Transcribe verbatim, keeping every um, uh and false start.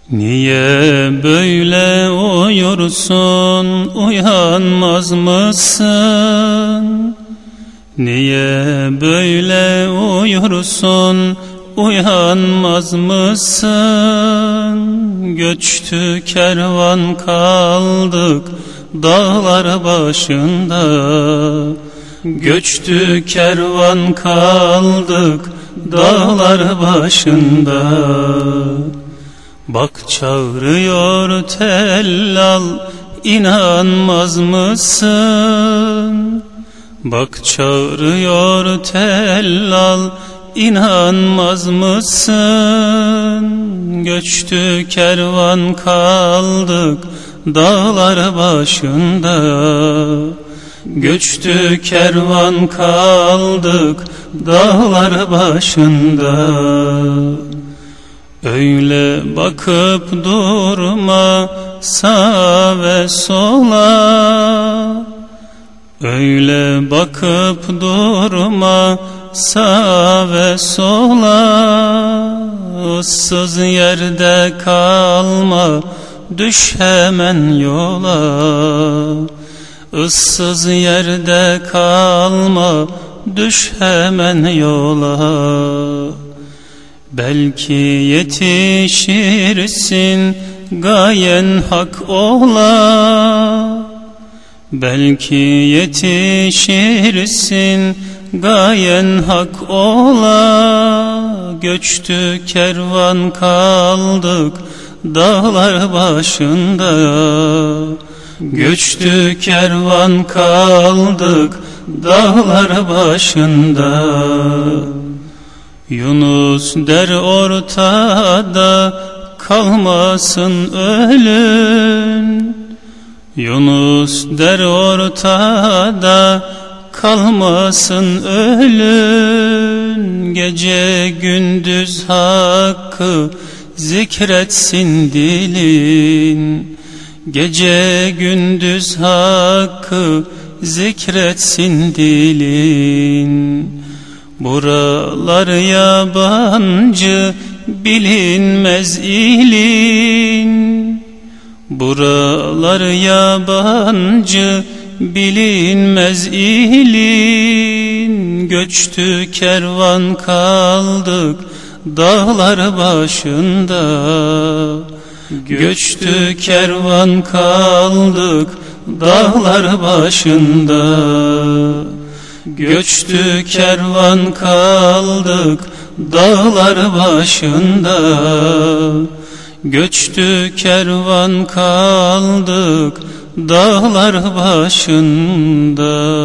Niye böyle uyursun, uyanmaz mısın? Niye böyle uyursun, uyanmaz mısın? Göçtü kervan kaldık dağlar başında. Göçtü kervan kaldık dağlar başında. Bak çağırıyor tellal, inanmaz mısın? Bak çağırıyor tellal, inanmaz mısın? Göçtü kervan kaldık dağlar başında. Göçtü kervan kaldık dağlar başında. Öyle bakıp durma sağa ve sola. Öyle bakıp durma sağa ve sola. Issız yerde kalma, düş hemen yola. Issız yerde kalma, düş hemen yola. Belki yetişirsin gayen hak ola. Belki yetişirsin gayen hak ola. Göçtü kervan kaldık dağlar başında. Göçtü kervan kaldık dağlar başında. Yunus der ortada, kalmasın ölün. Yunus der ortada, kalmasın ölün. Gece gündüz hakkı zikretsin dilin. Gece gündüz hakkı zikretsin dilin. Buralar yabancı, bilinmez ilin. Buralar yabancı, bilinmez ilin. Göçtü kervan kaldık dağlar başında. Göçtü kervan kaldık dağlar başında. Göçtü kervan kaldık dağlar başında. Göçtü kervan kaldık dağlar başında.